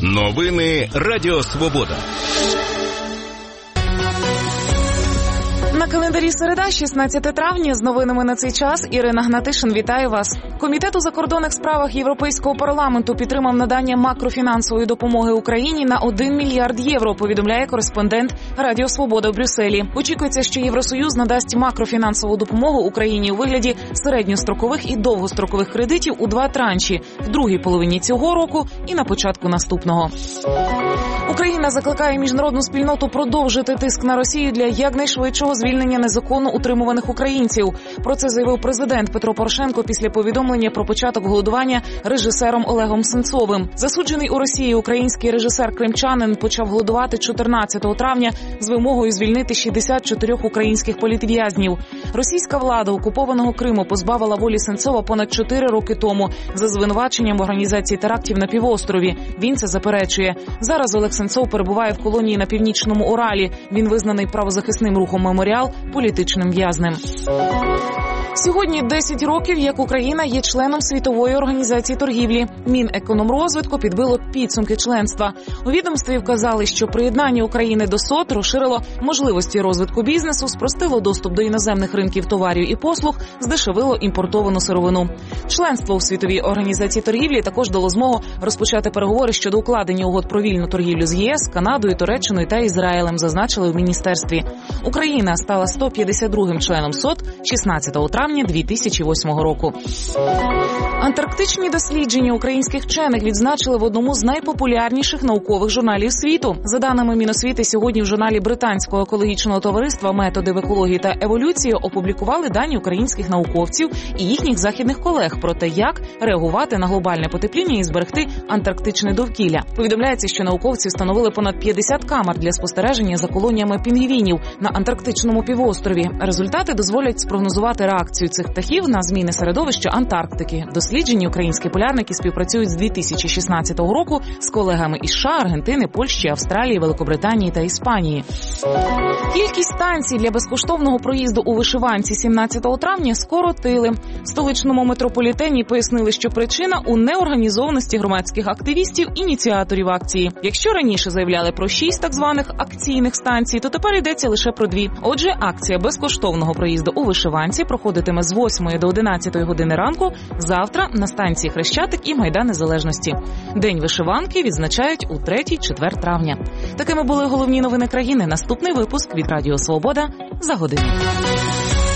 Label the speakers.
Speaker 1: Новини Радіо Свобода.
Speaker 2: На календарі середа, 16 травня. З новинами на цей час Ірина Гнатишин. Вітаю вас. Комітет у закордонних справах Європейського парламенту підтримав надання макрофінансової допомоги Україні на 1 мільярд євро, повідомляє кореспондент Радіо Свобода в Брюсселі. Очікується, що Євросоюз надасть макрофінансову допомогу Україні у вигляді середньострокових і довгострокових кредитів у 2 транші – в другій половині цього року і на початку наступного. Україна закликає міжнародну спільноту продовжити тиск на Росію для якнайшвидшого звільнення незаконно утримуваних українців. Про це заявив президент Петро Порошенко після повідомлення про початок голодування режисером Олегом Сенцовим. Засуджений у Росії український режисер-кримчанин почав голодувати 14 травня з вимогою звільнити 64 українських політв'язнів. Російська влада окупованого Криму позбавила волі Сенцова понад 4 роки тому за звинуваченням в організації терактів на півострові. Він це заперечує. Зараз Олег Сенцов перебуває в колонії на Північному Уралі. Він визнаний правозахисним рухом «Меморіал» політичним в'язнем. Сьогодні 10 років, як Україна є членом Світової організації торгівлі. Мінекономрозвитку підбило підсумки членства. У відомстві вказали, що приєднання України до СОТ розширило можливості розвитку бізнесу, спростило доступ до іноземних ринків товарів і послуг, здешевило імпортовану сировину. Членство у Світовій організації торгівлі також дало змогу розпочати переговори щодо укладення угод про вільну торгівлю з ЄС, Канадою, Туреччиною та Ізраїлем, зазначили в міністерстві. Україна стала 152-м членом СОТ 16 травня 2008 року. Антарктичні дослідження українських вчених відзначили в одному з найпопулярніших наукових журналів світу. За даними Міносвіти, сьогодні в журналі Британського екологічного товариства «Методи в екології та еволюції» опублікували дані українських науковців і їхніх західних колег про те, як реагувати на глобальне потепління і зберегти антарктичне довкілля. Повідомляється, що науковці встановили понад 50 камер для спостереження за колоніями пінгвінів на Антарктичному півострові. Результати дозволять спрогнозувати реакцію цих птахів на зміни середовища Антарктики. Досліджені українські полярники співпрацюють з 2016 року з колегами із США, Аргентини, Польщі, Австралії, Великобританії та Іспанії. Кількість станцій для безкоштовного проїзду у вишиванці 17 травня скоротили. В столичному метрополітені пояснили, що причина у неорганізованості громадських активістів, ініціаторів акції. Якщо раніше заявляли про 6 так званих акційних станцій, то тепер йдеться лише про 2. Отже, акція безкоштовного проїзду у вишиванці проходитиме з 8 до 11 години ранку завтра на станції Хрещатик і Майдан Незалежності. День вишиванки відзначають у 3-4 травня. Такими були головні новини країни. Наступний випуск від Радіо Свобода за годину.